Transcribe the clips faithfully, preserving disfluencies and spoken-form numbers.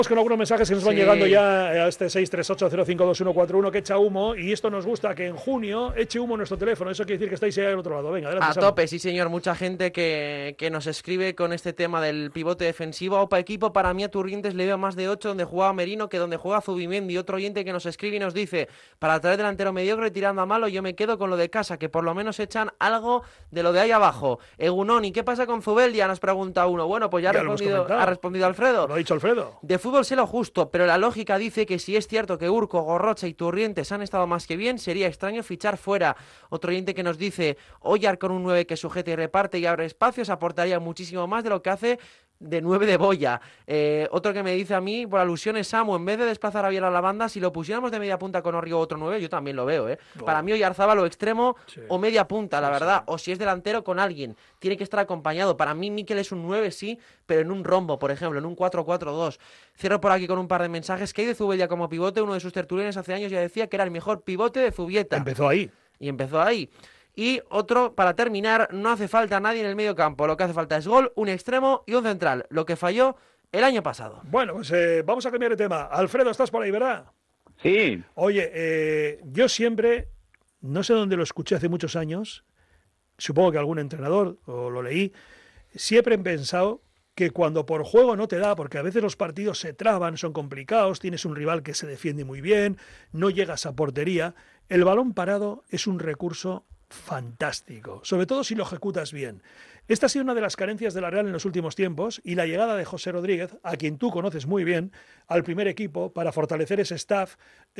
Con algunos mensajes que nos van sí. llegando ya a este seis tres ocho cero cinco dos uno cuatro uno que echa humo, y esto nos gusta, que en junio eche humo nuestro teléfono. Eso quiere decir que estáis ahí al otro lado. Venga, adelante. A tope, sí señor. Mucha gente que, que nos escribe con este tema del pivote defensivo. Opa equipo, para mí a Turrientes le veo más de ocho donde jugaba Merino que donde juega Zubimendi. Otro oyente que nos escribe y nos dice, para traer delantero mediocre tirando a malo, yo me quedo con lo de casa, que por lo menos echan algo de lo de ahí abajo. Egunon, ¿y qué pasa con Zubeldia? Nos pregunta uno. Bueno, pues ya, ya ha, respondido, ha respondido Alfredo. Lo ha dicho Alfredo. De fútbol sé lo justo, pero la lógica dice que si es cierto que Urco, Gorrocha y Turrientes han estado más que bien, sería extraño fichar fuera. Otro oyente que nos dice, Oyar con un nueve que sujete y reparte y abre espacios aportaría muchísimo más de lo que hace de nueve de Boya. Eh, otro que me dice a mí, por alusiones, Samu, en vez de desplazar a Biel a la banda, si lo pusiéramos de media punta con Orrio otro nueve, yo también lo veo, ¿eh? Oh. Para mí Oyarzábal o extremo sí. o media punta, sí, la verdad, sí. o si es delantero con alguien, tiene que estar acompañado. Para mí Mikel es un nueve, sí, pero en un rombo, por ejemplo, en un cuatro cuatro dos. Cierro por aquí con un par de mensajes. Que hay de Zubeldia como pivote? Uno de sus tertulianos hace años ya decía que era el mejor pivote de Zubieta. Empezó ahí. Y empezó ahí. Y otro, para terminar, no hace falta nadie en el medio campo. Lo que hace falta es gol, un extremo y un central. Lo que falló el año pasado. Bueno, pues eh, vamos a cambiar de tema. Alfredo, ¿estás por ahí, verdad? Sí. Oye, eh, yo siempre, no sé dónde lo escuché hace muchos años, supongo que algún entrenador, o lo leí, siempre he pensado que cuando por juego no te da, porque a veces los partidos se traban, son complicados, tienes un rival que se defiende muy bien, no llegas a portería, el balón parado es un recurso fantástico, sobre todo si lo ejecutas bien. Esta ha sido una de las carencias de la Real en los últimos tiempos, y la llegada de José Rodríguez, a quien tú conoces muy bien, al primer equipo para fortalecer ese staff,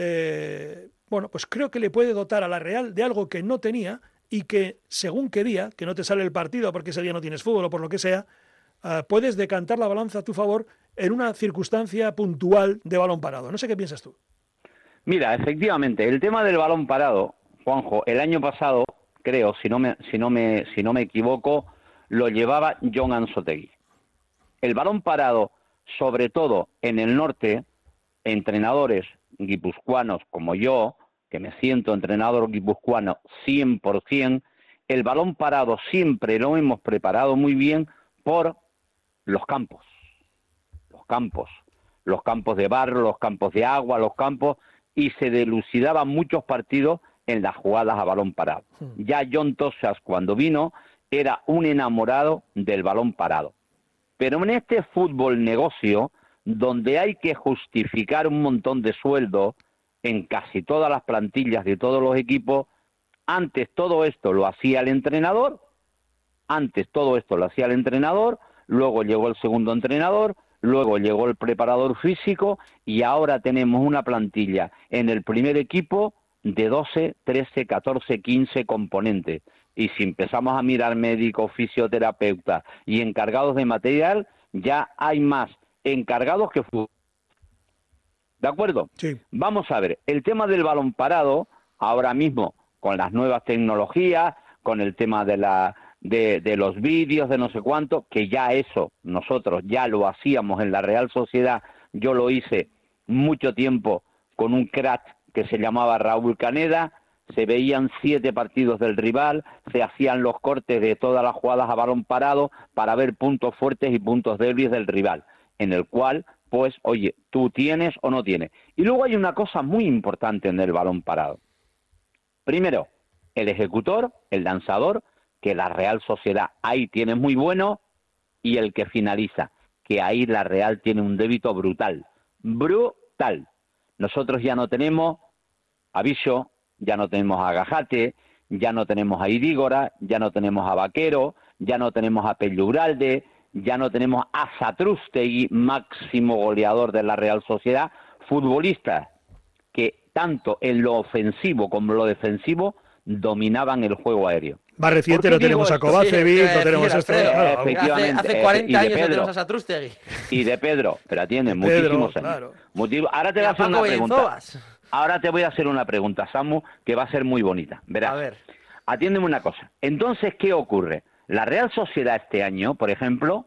eh, bueno, pues creo que le puede dotar a la Real de algo que no tenía y que según qué día, que no te sale el partido porque ese día no tienes fútbol o por lo que sea, uh, puedes decantar la balanza a tu favor en una circunstancia puntual de balón parado. No sé qué piensas tú. Mira, efectivamente, el tema del balón parado, Juanjo, el año pasado, creo, si no me, si no me, si no me equivoco, lo llevaba Jon Anzoátegui. El balón parado, sobre todo en el norte, entrenadores guipuzcoanos como yo, que me siento entrenador guipuzcoano cien por ciento, el balón parado siempre lo hemos preparado muy bien por los campos. Los campos. Los campos de barro, los campos de agua, los campos, y se delucidaban muchos partidos en las jugadas a balón parado. Sí. Ya John Tosas, cuando vino, era un enamorado del balón parado. Pero en este fútbol negocio, donde hay que justificar un montón de sueldos en casi todas las plantillas de todos los equipos, antes todo esto lo hacía el entrenador, antes todo esto lo hacía el entrenador, luego llegó el segundo entrenador, luego llegó el preparador físico, y ahora tenemos una plantilla en el primer equipo de doce, trece, catorce, quince componentes. Y si empezamos a mirar médicos, fisioterapeutas y encargados de material, ya hay más encargados que fútbol. ¿De acuerdo? Sí. Vamos a ver, el tema del balón parado, ahora mismo, con las nuevas tecnologías, con el tema de la de, de los vídeos, de no sé cuánto, que ya eso nosotros ya lo hacíamos en la Real Sociedad. Yo lo hice mucho tiempo con un crack que se llamaba Raúl Caneda. Se veían siete partidos del rival, se hacían los cortes de todas las jugadas a balón parado para ver puntos fuertes y puntos débiles del rival, en el cual, pues, oye, tú tienes o no tienes. Y luego hay una cosa muy importante en el balón parado. Primero, el ejecutor, el lanzador, que la Real Sociedad ahí tiene muy bueno, y el que finaliza, que ahí la Real tiene un débito brutal, brutal. Nosotros ya no tenemos a Bicho, ya no tenemos a Gajate, ya no tenemos a Idígora, ya no tenemos a Vaquero, ya no tenemos a Pelluralde, ya no tenemos a Satrústegui, máximo goleador de la Real Sociedad, futbolistas que tanto en lo ofensivo como en lo defensivo dominaban el juego aéreo. Más reciente lo tenemos a Kovacevic, sí, lo tenemos a este... Claro, efectivamente. Hace, hace cuarenta eh, años Pedro, tenemos a Satrústegui. Y de Pedro, pero tiene muchísimos años. Claro. Motivo, ahora te voy a hacer una pregunta. Ahora te voy a hacer una pregunta, Samu, que va a ser muy bonita. Verás. A ver. Atiéndeme una cosa. Entonces, ¿qué ocurre? La Real Sociedad este año, por ejemplo,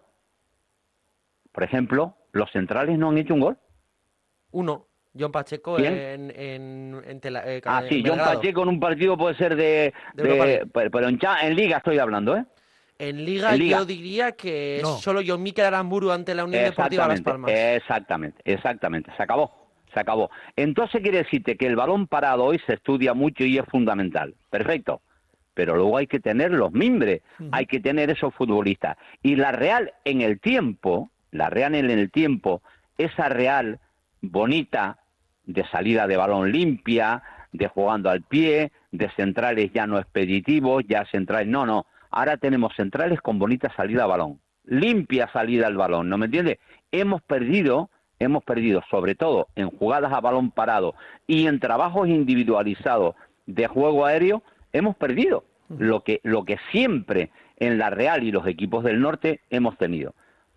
por ejemplo, los centrales no han hecho un gol. Uno. John Pacheco ¿Quién? en, en, en tela, eh, Ah, sí, Belgrado. John Pacheco en un partido puede ser de... de, de pero en, en Liga estoy hablando, ¿eh? En Liga, En Liga. yo diría que No. es solo John Mikel Aramburu ante la Unión Deportiva Las Palmas. Exactamente, exactamente, se acabó, se acabó. Entonces quiere decirte que el balón parado hoy se estudia mucho y es fundamental, perfecto, pero luego hay que tener los mimbres, uh-huh. hay que tener esos futbolistas. Y la Real en el tiempo, la Real en el tiempo, esa Real bonita, de salida de balón limpia, de jugando al pie, de centrales ya no expeditivos, ya centrales, no, no, ahora tenemos centrales con bonita salida a balón, limpia salida al balón, ¿no me entiendes? Hemos perdido, hemos perdido, sobre todo en jugadas a balón parado y en trabajos individualizados de juego aéreo, hemos perdido lo que, lo que siempre en la Real y los equipos del norte hemos tenido.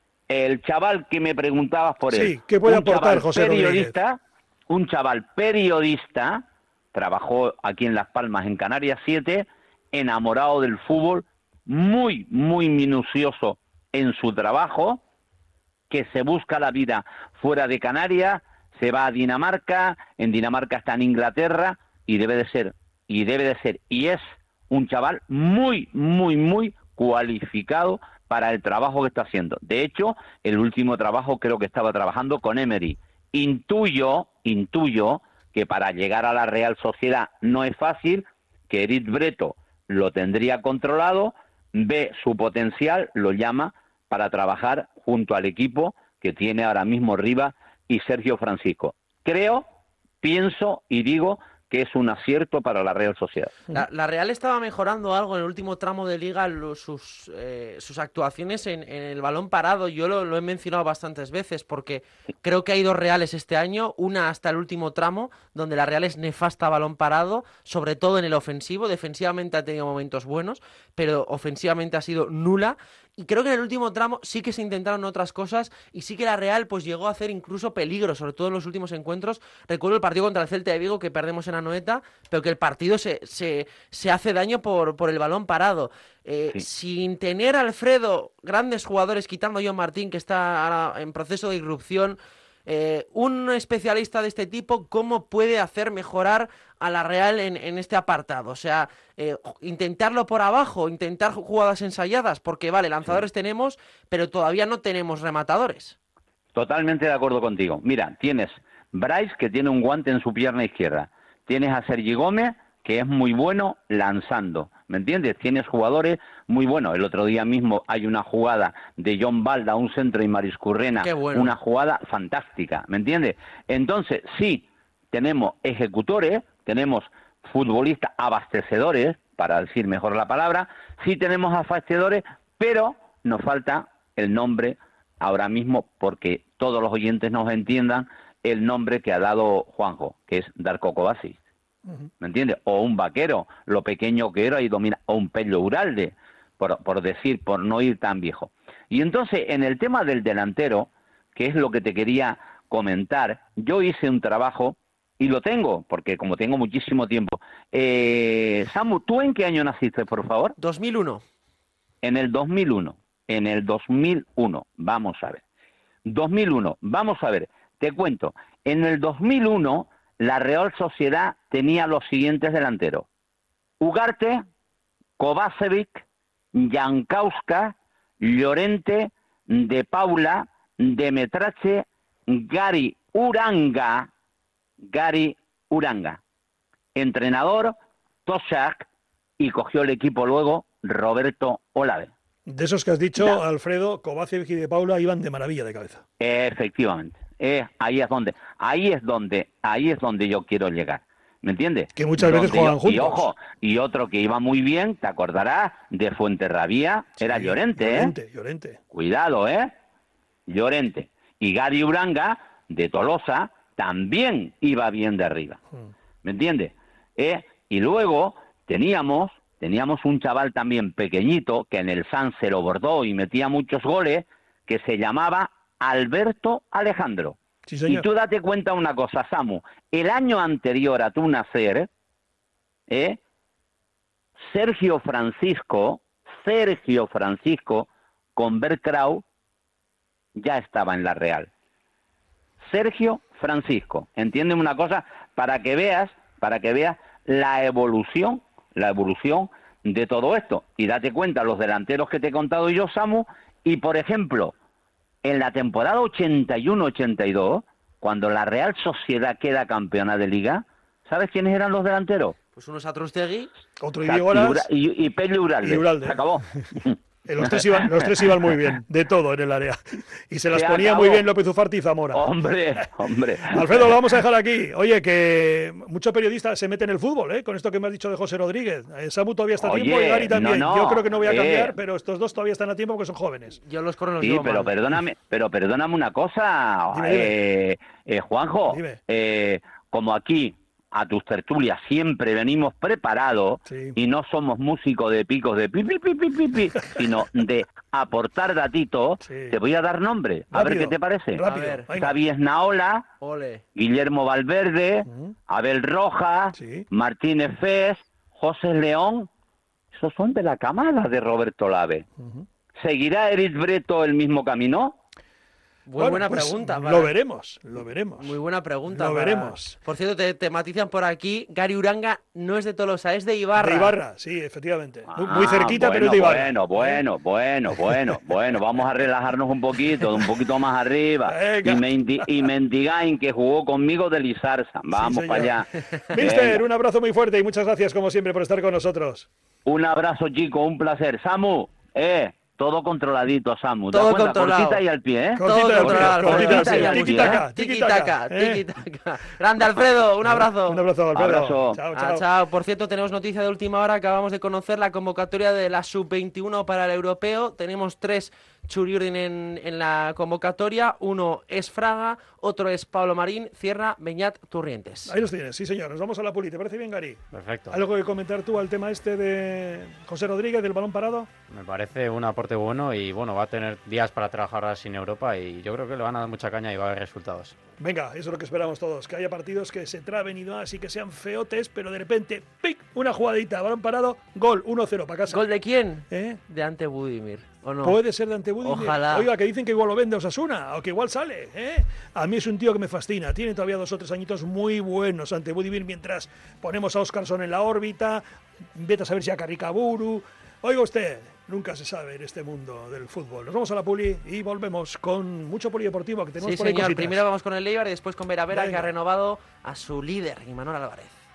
El chaval que me preguntabas por él, sí, ¿qué puede un aportar chaval José periodista, Rodríguez? un chaval periodista, trabajó aquí en Las Palmas, en Canarias siete, enamorado del fútbol, muy, muy minucioso en su trabajo, que se busca la vida fuera de Canarias, se va a Dinamarca, en Dinamarca está en Inglaterra, y debe de ser, y debe de ser, y es un chaval muy, muy, muy cualificado para el trabajo que está haciendo. De hecho, el último trabajo creo que estaba trabajando con Emery. Intuyo, intuyo que para llegar a la Real Sociedad no es fácil, que Eric Breto lo tendría controlado, ve su potencial, lo llama para trabajar junto al equipo que tiene ahora mismo Rivas y Sergio Francisco. Creo, pienso y digo que es un acierto para la Real Sociedad. La, la Real estaba mejorando algo en el último tramo de Liga, lo, sus, eh, sus actuaciones en, en el balón parado. Yo lo, lo he mencionado bastantes veces porque creo que hay dos Reales este año, una hasta el último tramo, donde la Real es nefasta a balón parado, sobre todo en el ofensivo. Defensivamente ha tenido momentos buenos, pero ofensivamente ha sido nula. Y creo que en el último tramo sí que se intentaron otras cosas y sí que la Real pues llegó a hacer incluso peligro, sobre todo en los últimos encuentros. Recuerdo el partido contra el Celta de Vigo que perdemos en Anoeta, pero que el partido se, se, se hace daño por, por el balón parado. Eh, sí. Sin tener a Alfredo grandes jugadores, quitando a John Martín, que está ahora en proceso de irrupción, eh, un especialista de este tipo, ¿cómo puede hacer mejorar a la Real en, en este apartado? O sea, eh, intentarlo por abajo, intentar jugadas ensayadas, porque vale, lanzadores sí. tenemos, pero todavía no tenemos rematadores. Totalmente de acuerdo contigo. Mira, tienes Bryce, que tiene un guante en su pierna izquierda. Tienes a Sergi Gómez, que es muy bueno lanzando, ¿me entiendes? Tienes jugadores muy buenos. El otro día mismo hay una jugada de John Balda, un centro y Mariscurrena, bueno. Una jugada fantástica, ¿me entiendes? Entonces, sí, tenemos ejecutores, tenemos futbolistas abastecedores, para decir mejor la palabra, sí tenemos abastecedores, pero nos falta el nombre ahora mismo, porque todos los oyentes nos entiendan el nombre que ha dado Juanjo, que es Darko Kovacic. ¿Me entiendes? O un Vaquero, lo pequeño que era y domina, o un Pello Uralde, por, por decir, por no ir tan viejo. Y entonces, en el tema del delantero, que es lo que te quería comentar, yo hice un trabajo, y lo tengo, porque como tengo muchísimo tiempo. Eh, Samu, ¿tú en qué año naciste, por favor? dos mil uno. En el dos mil uno. En el dos mil uno, vamos a ver. dos mil uno, vamos a ver, te cuento. En el dos mil uno... la Real Sociedad tenía los siguientes delanteros: Ugarte, Kovacevic, Jankowska, Llorente, De Paula, Demetrache, Gary Uranga, Gary Uranga. Entrenador, Tosak, y cogió el equipo luego Roberto Olave. De esos que has dicho, ya. Alfredo, Kovacevic y De Paula iban de maravilla de cabeza. Efectivamente. Eh, ahí es donde, ahí es donde, ahí es donde yo quiero llegar, ¿me entiendes? Que muchas donde veces juegan yo, juntos. Y ojo, y otro que iba muy bien, te acordarás, de Fuenterrabía, sí, era Llorente, Llorente, ¿eh? Llorente. Cuidado, ¿eh? Llorente. Y Gary Uranga, de Tolosa, también iba bien de arriba, hmm. ¿me entiendes? Eh, y luego teníamos, teníamos un chaval también pequeñito, que en el San se lo bordó y metía muchos goles, que se llamaba Alberto Alejandro. Sí, señor. Y tú date cuenta una cosa, Samu, el año anterior a tu nacer, ¿eh? Sergio Francisco, Sergio Francisco con Bertrau ya estaba en la Real. Sergio Francisco, entiéndeme una cosa, para que veas, para que veas la evolución, la evolución de todo esto. Y date cuenta, los delanteros que te he contado yo, Samu, y por ejemplo, en la temporada ochenta y uno ochenta y dos, cuando la Real Sociedad queda campeona de Liga, ¿sabes quiénes eran los delanteros? Pues unos Atrustegui. Otro Sa- Idígoras. y, y Pello Uralde. Y Uralde. Se acabó. Eh, Los tres, iban, los tres iban muy bien, de todo en el área. Y se las Se ponía acabó. muy bien López Ufarte y Zamora. Hombre, hombre. Alfredo, lo vamos a dejar aquí. Oye, que muchos periodistas se meten en el fútbol, ¿eh? Con esto que me has dicho de José Rodríguez. Eh, Samu todavía está a Oye, tiempo y Gary también. no, no, Yo creo que no voy a eh. cambiar, pero estos dos todavía están a tiempo porque son jóvenes. Yo los corro los Sí, llevo pero mal. perdóname, pero perdóname una cosa, Dime, dime. eh, eh, Juanjo. Dime. Eh, como aquí a tus tertulias siempre venimos preparados Sí. y no somos músicos de picos de pi, pi, pi, pi, pi, pi, sino de aportar datitos, Sí. te voy a dar nombre. A ver Rápido, qué te parece. Rápido. A ver. venga. Xavi Esnaola, Ole. Guillermo Valverde, Ujú. Abel Rojas, Sí. Martínez Fez, José León. Esos son de la camada de Roberto Lave. Ujú. ¿Seguirá Eric Breto el mismo camino? Muy Bueno, buena pues, pregunta. Lo para- veremos, lo veremos. Muy buena pregunta. Lo para- veremos. Por cierto, te, te matizan por aquí. Gary Uranga no es de Tolosa, es de Ibarra. De Ibarra, sí, efectivamente. Muy, Ah, muy cerquita, pero es bueno, de Ibarra. Bueno, bueno, bueno, bueno, bueno, vamos a relajarnos un poquito, un poquito más arriba. Venga. Y, Mendi, y Mendigain, que jugó conmigo de Lizarza. Vamos señor. para allá. Mister, Venga. un abrazo muy fuerte y muchas gracias, como siempre, por estar con nosotros. Un abrazo, chico, un placer. Samu, eh, todo controladito, Samu. ¿Te Todo das cuenta? controlado. Cortita y al pie, ¿eh? Cortita Todo y al pie, controlado, cortita Alfredo. y al pie. Tiki Tiki-taka, Tiki-taka, ¿eh? tiki-taka. Grande, Alfredo, un abrazo. Un abrazo, Alfredo. Abrazo. Chao, Ah, chao. chao. Por cierto, tenemos noticia de última hora. Acabamos de conocer la convocatoria de la sub veintiuno para el europeo. Tenemos tres Churiurdin en, en la convocatoria. Uno es Fraga, otro es Pablo Marín, Cierra, Beñat, Turrientes. Ahí los tienes, sí señor. Nos vamos a la puli. ¿Te parece bien, Gary? Perfecto. ¿Algo que comentar tú al tema este de José Rodríguez, del balón parado? Me parece un aporte bueno y bueno, va a tener días para trabajar ahora sin Europa y yo creo que le van a dar mucha caña y va a haber resultados. Venga, eso es lo que esperamos todos. Que haya partidos que se traben y no así que sean feotes, pero de repente, ¡pic! Una jugadita, balón parado, gol, uno cero para casa. ¿Gol de quién? ¿Eh? De Ante Budimir, ¿o no? Puede ser de Antebudimir. Ojalá. Oiga, que dicen que igual lo vende Osasuna, o que igual sale, ¿eh? A mí es un tío que me fascina. Tiene todavía dos o tres añitos muy buenos Antebudimir mientras ponemos a Óscarson en la órbita, vete a saber si a Carricaburu. Oiga usted, nunca se sabe en este mundo del fútbol. Nos vamos a la puli y volvemos con mucho polideportivo que tenemos Sí, por ahí señor. cositas. Primero vamos con el Eibar y después con Vera Vera, que Venga. ha renovado a su líder, Imanol Álvarez.